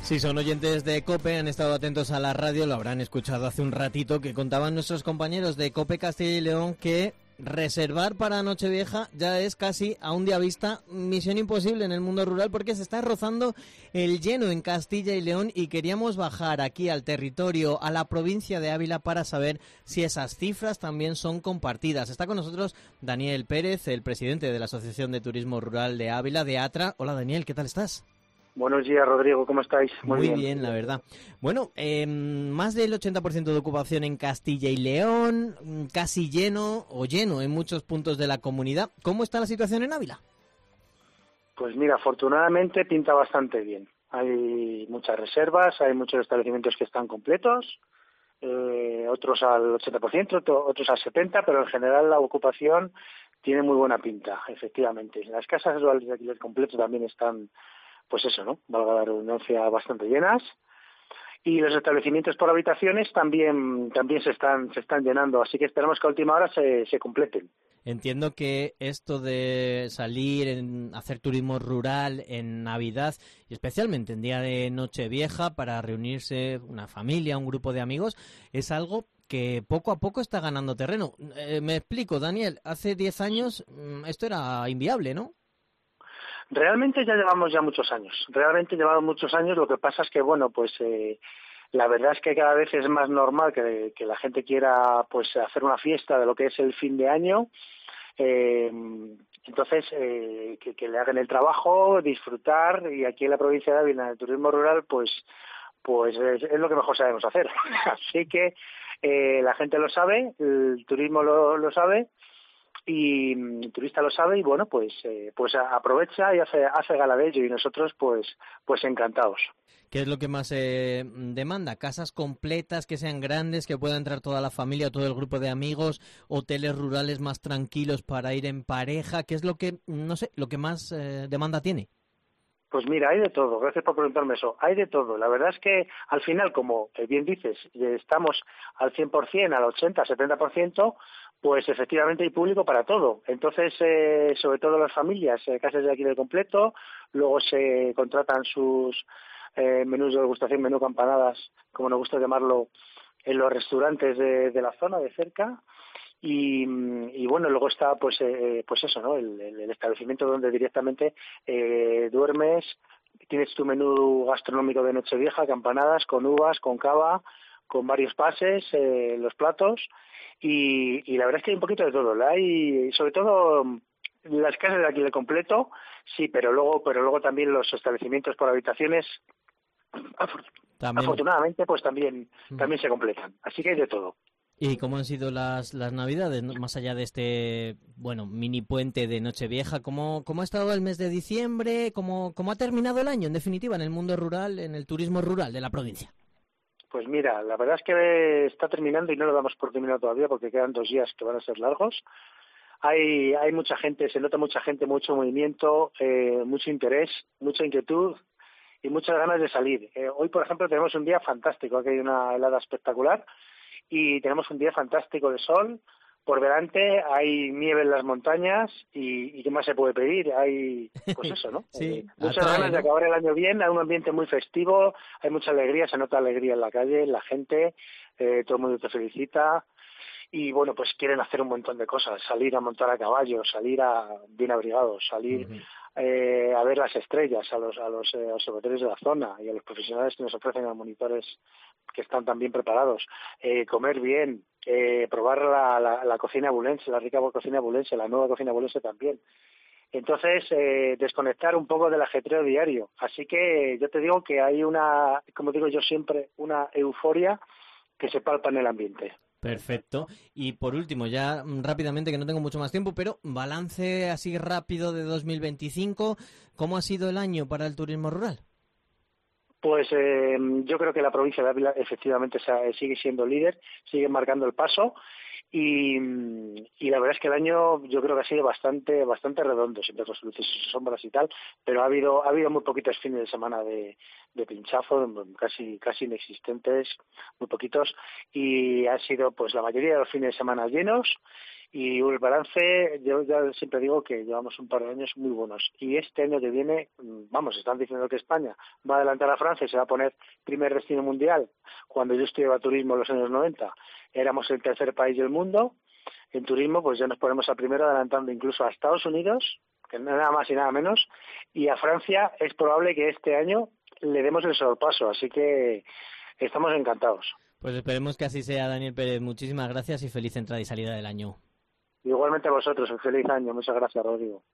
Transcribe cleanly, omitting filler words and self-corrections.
Si son oyentes de COPE, han estado atentos a la radio, lo habrán escuchado hace un ratito, que contaban nuestros compañeros de COPE Castilla y León que reservar para Nochevieja ya es casi a un día vista misión imposible en el mundo rural, porque se está rozando el lleno en Castilla y León, y queríamos bajar aquí al territorio, a la provincia de Ávila, para saber si esas cifras también son compartidas. Está con nosotros Daniel Pérez, el presidente de la Asociación de Turismo Rural de Ávila, de ATRA. Hola Daniel, ¿qué tal estás? Buenos días, Rodrigo, ¿cómo estáis? Muy bien, la verdad. Bueno, más del 80% de ocupación en Castilla y León, casi lleno o lleno en muchos puntos de la comunidad. ¿Cómo está la situación en Ávila? Pues mira, afortunadamente pinta bastante bien. Hay muchas reservas, hay muchos establecimientos que están completos, otros al 80%, otros al 70%, pero en general la ocupación tiene muy buena pinta, efectivamente. Las casas rurales de alquiler completo también están, pues eso, ¿no? Valga la redundancia, bastante llenas. Y los establecimientos por habitaciones también se están llenando, así que esperamos que a última hora se completen. Entiendo que esto de salir, hacer turismo rural en Navidad, y especialmente en día de Nochevieja, para reunirse una familia, un grupo de amigos, es algo que poco a poco está ganando terreno. Me explico, Daniel, hace 10 años esto era inviable, ¿no? Realmente llevamos muchos años, lo que pasa es que, bueno, pues la verdad es que cada vez es más normal que la gente quiera pues hacer una fiesta de lo que es el fin de año, entonces que le hagan el trabajo, disfrutar, y aquí en la provincia de Ávila, en el turismo rural, pues es lo que mejor sabemos hacer. Así que la gente lo sabe, el turismo lo sabe, y el turista lo sabe, y bueno, pues aprovecha y hace gala de ello, y nosotros pues encantados. ¿Qué es lo que más demanda? ¿Casas completas, que sean grandes, que pueda entrar toda la familia o todo el grupo de amigos? ¿Hoteles rurales más tranquilos para ir en pareja? ¿Qué es lo que, no sé, lo que más demanda tiene? Pues mira, hay de todo. Gracias por preguntarme eso. Hay de todo. La verdad es que al final, como bien dices, estamos al 100%, al 80%, 70%, pues efectivamente hay público para todo. Entonces, sobre todo las familias, casas de alquiler completo, luego se contratan sus menús de degustación, menú campanadas, como nos gusta llamarlo, en los restaurantes de la zona, de cerca. Y bueno, luego está pues eso, ¿no? El establecimiento donde directamente duermes, tienes tu menú gastronómico de Nochevieja, campanadas, con uvas, con cava, con varios pases, los platos, y la verdad es que hay un poquito de todo. Hay, sobre todo, las casas de alquiler completo, sí, pero luego también los establecimientos por habitaciones, afortunadamente, pues también se completan. Así que hay de todo. ¿Y cómo han sido las Navidades, más allá de este, bueno, mini puente de Nochevieja? ¿Cómo ha estado el mes de diciembre? ¿Cómo ha terminado el año, en definitiva, en el mundo rural, en el turismo rural de la provincia? Pues mira, la verdad es que está terminando y no lo damos por terminado todavía, porque quedan 2 días que van a ser largos. Hay mucha gente, se nota mucha gente, mucho movimiento, mucho interés, mucha inquietud y muchas ganas de salir. Hoy, por ejemplo, tenemos un día fantástico, aquí hay una helada espectacular, y tenemos un día fantástico de sol por delante, hay nieve en las montañas, y ¿qué más se puede pedir? Hay, pues eso, ¿no? Sí, muchas ganas de acabar el año bien, hay un ambiente muy festivo, hay mucha alegría, se nota alegría en la calle, en la gente, todo el mundo te felicita, y bueno, pues quieren hacer un montón de cosas, salir a montar a caballo, salir bien abrigados, salir a ver las estrellas, a los observatorios de la zona, y a los profesionales que nos ofrecen, a monitores que están también preparados, comer bien, probar la cocina abulense, la rica cocina abulense, la nueva cocina abulense también. Entonces, desconectar un poco del ajetreo diario. Así que yo te digo que hay una, como digo yo siempre, una euforia que se palpa en el ambiente. Perfecto. Y por último, ya rápidamente, que no tengo mucho más tiempo, pero balance así rápido de 2025, ¿cómo ha sido el año para el turismo rural? Pues yo creo que la provincia de Ávila efectivamente sigue siendo líder, sigue marcando el paso, y la verdad es que el año yo creo que ha sido bastante redondo, siempre con sus luces y sus sombras y tal, pero ha habido muy poquitos fines de semana de pinchazo, casi inexistentes, muy poquitos, y ha sido pues la mayoría de los fines de semana llenos, Y el balance, yo ya siempre digo que llevamos un par de años muy buenos. Y este año que viene, vamos, están diciendo que España va a adelantar a Francia y se va a poner primer destino mundial. Cuando yo estudiaba turismo en los años 90, éramos el tercer país del mundo. En turismo, pues ya nos ponemos a primero, adelantando incluso a Estados Unidos, que nada más y nada menos. Y a Francia es probable que este año le demos el sorpaso. Así que estamos encantados. Pues esperemos que así sea, Daniel Pérez. Muchísimas gracias y feliz entrada y salida del año. Igualmente a vosotros, un feliz año. Muchas gracias, Rodrigo.